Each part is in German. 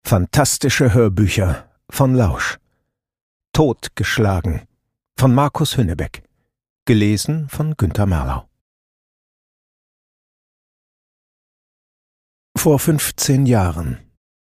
Fantastische Hörbücher von Lausch. Totgeschlagen von Markus Hünnebeck. Gelesen von Günter Merlau. Vor 15 Jahren.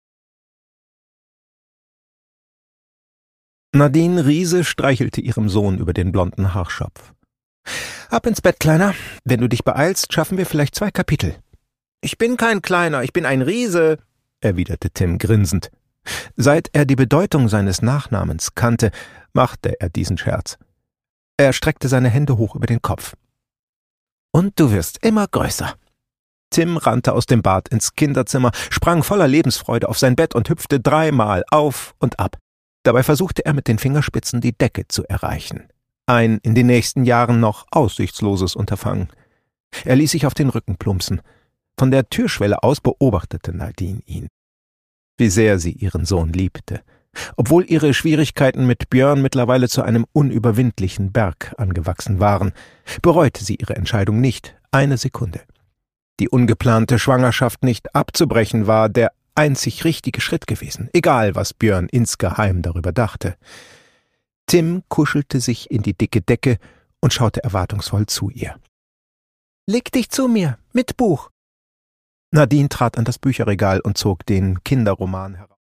Nadine Riese streichelte ihrem Sohn über den blonden Haarschopf. »Ab ins Bett, Kleiner. Wenn du dich beeilst, schaffen wir vielleicht 2 Kapitel.« »Ich bin kein Kleiner, ich bin ein Riese«, erwiderte Tim grinsend. Seit er die Bedeutung seines Nachnamens kannte, machte er diesen Scherz. Er streckte seine Hände hoch über den Kopf. »Und du wirst immer größer.« Tim rannte aus dem Bad ins Kinderzimmer, sprang voller Lebensfreude auf sein Bett und hüpfte 3-mal auf und ab. Dabei versuchte er mit den Fingerspitzen die Decke zu erreichen. Ein in den nächsten Jahren noch aussichtsloses Unterfangen. Er ließ sich auf den Rücken plumpsen. Von der Türschwelle aus beobachtete Nadine ihn. Wie sehr sie ihren Sohn liebte. Obwohl ihre Schwierigkeiten mit Björn mittlerweile zu einem unüberwindlichen Berg angewachsen waren, bereute sie ihre Entscheidung nicht, eine Sekunde. Die ungeplante Schwangerschaft nicht abzubrechen war der einzig richtige Schritt gewesen, egal was Björn insgeheim darüber dachte. Tim kuschelte sich in die dicke Decke und schaute erwartungsvoll zu ihr. »Leg dich zu mir, mit Buch!« Nadine trat an das Bücherregal und zog den Kinderroman heraus.